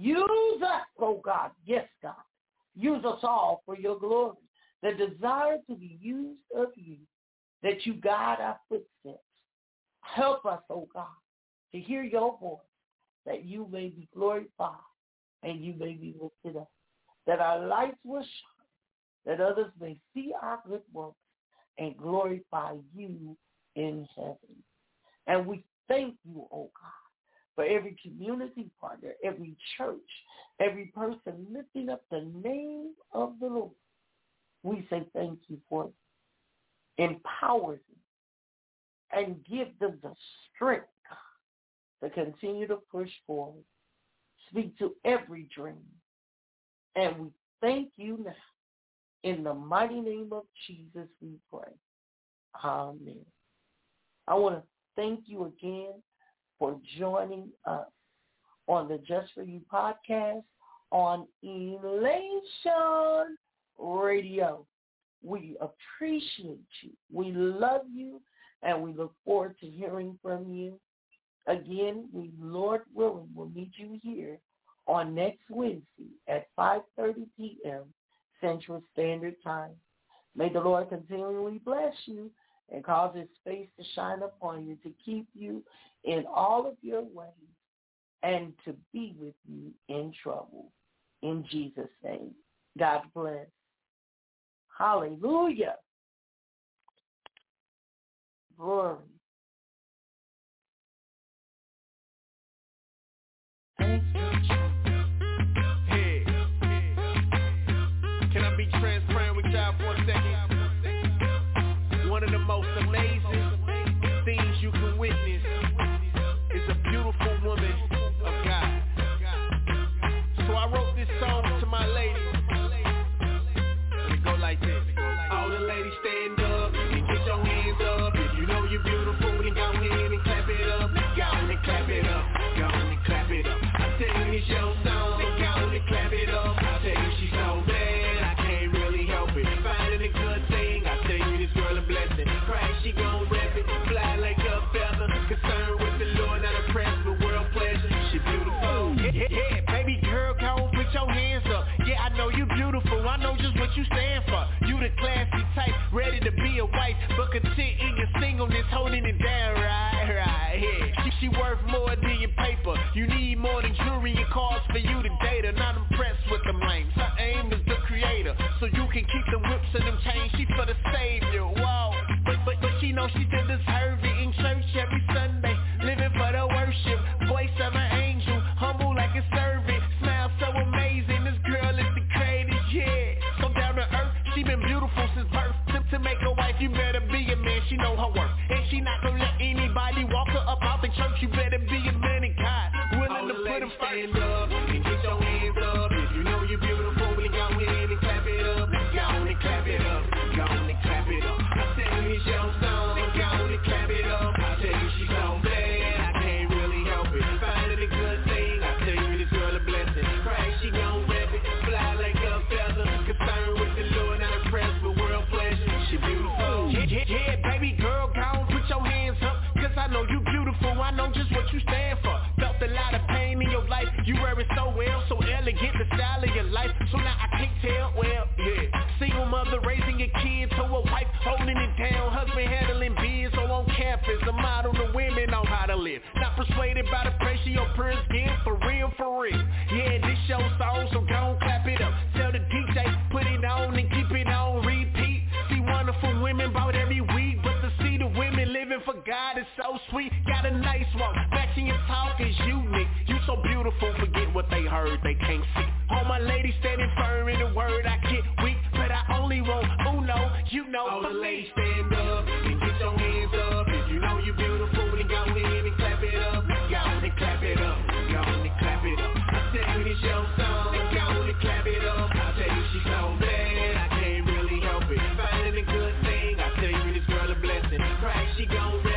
Use us, oh God, yes, God. Use us all for your glory, the desire to be used of you, that you guide our footsteps. Help us, oh God, to hear your voice, that you may be glorified and you may be lifted up, that our lights will shine, that others may see our good works and glorify you in heaven. And we thank you, oh God, for every community partner, every church, every person lifting up the name of the Lord. We say thank you for it. Empower them and give them the strength, God, to continue to push forward. Speak to every dream. And we thank you now. In the mighty name of Jesus we pray. Amen. I want to thank you again for joining us on the Just For You podcast on Elation Radio. We appreciate you. We love you, and we look forward to hearing from you. Again, we, Lord willing, will meet you here on next Wednesday at five thirty p.m. Central Standard Time. May the Lord continually bless you and cause his face to shine upon you, to keep you in all of your ways, and to be with you in trouble. In Jesus' name, God bless. Hallelujah. Glory. Thank you. Hey, can I be transparent with y'all for a second? One of the most amazing things you can witness is a beautiful woman of God. So I wrote this song to my ladies. And it go like this. All the ladies stand up and get your hands up. If you know you're beautiful, then go ahead and clap it up. Go on and clap it up. Go on and clap it up. I tell you it's your song. Go on and clap it up. I tell you she's so bad, I can't really help it. Finding a good thing, I tell you this girl a blessing. Crack, she gon' rep it, fly like a feather. Concerned with the Lord, not impressed with world pleasure. She beautiful. Yeah, yeah, yeah, baby girl, come on, put your hands up. Yeah, I know you beautiful, I know just what you stand for. You the classy type, ready to be a wife, but content in your singleness, holding it down, right, right, yeah. She, she worth more than your paper. You need more than jewelry and cars for you to date her. Not impressed with them lames. Her aim is the creator, so you can keep the whips and them chains. She for the savior, whoa. But but but she knows she still deserve it. In church every Sunday, living for the worship. Voice of an angel, humble like a servant. Smile so amazing, this girl is the greatest, yeah. So down to earth, she been beautiful since birth. To, to make a wife, you better be a man, she know her worth. And she not gonna let anybody walk her up out the church. You better be a man of God, willing to put him first. Stand up and get your hands up. If you know you're beautiful, get the style of your life, so now I can't tell, well, yeah. Single mother raising a kid to a wife, holding it down, husband handling biz, so on campus, a model to women on how to live. Not persuaded by the pressure your parents give, for real, for real. Yeah, this show song, so go clap it up. Tell the D J, put it on and keep it on repeat. See wonderful women about every week, but to see the women living for God is so sweet. Got a nice walk, matching your talk is unique. You so beautiful, forget what they heard, they can't see. All my ladies standing firm in the word, I get weak, but I only want uno, you know. All the ladies stand up and get your hands up. If you know you beautiful, then go ahead and clap it up. Go on and clap it up, go on and clap it up. I tell you this your song, go on and clap it up. I tell you she's so bad, I can't really help it. Finding a good thing, I tell you this girl a blessing. Right, she gon'